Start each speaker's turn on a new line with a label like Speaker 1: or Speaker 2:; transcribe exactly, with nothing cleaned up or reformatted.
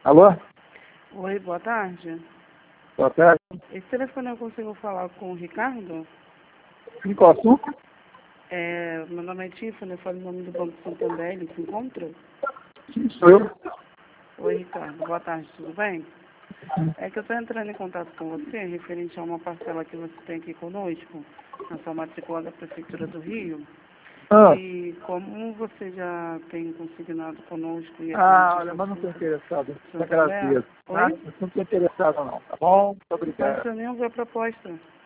Speaker 1: Alô?
Speaker 2: Oi, boa tarde.
Speaker 1: Boa tarde.
Speaker 2: Esse telefone eu consigo falar com o Ricardo?
Speaker 1: Em qual assunto?
Speaker 2: É, meu nome é Tiffany, eu falo em nome do Banco Santander, ele se encontra?
Speaker 1: Sim, sou eu.
Speaker 2: Oi, Ricardo, boa tarde, tudo bem? É que eu estou entrando em contato com você referente a uma parcela que você tem aqui conosco, na sua matrícula da Prefeitura do Rio.
Speaker 1: Ah,
Speaker 2: E como você já tem consignado conosco e
Speaker 1: ah
Speaker 2: aqui
Speaker 1: olha, mas não estou
Speaker 2: no
Speaker 1: interessado. Te
Speaker 2: Santander,
Speaker 1: agradeço. Tá?
Speaker 2: oi?
Speaker 1: Não estou interessado não, tá bom? Muito
Speaker 2: Mas
Speaker 1: obrigado.
Speaker 2: eu nem ouvi a proposta.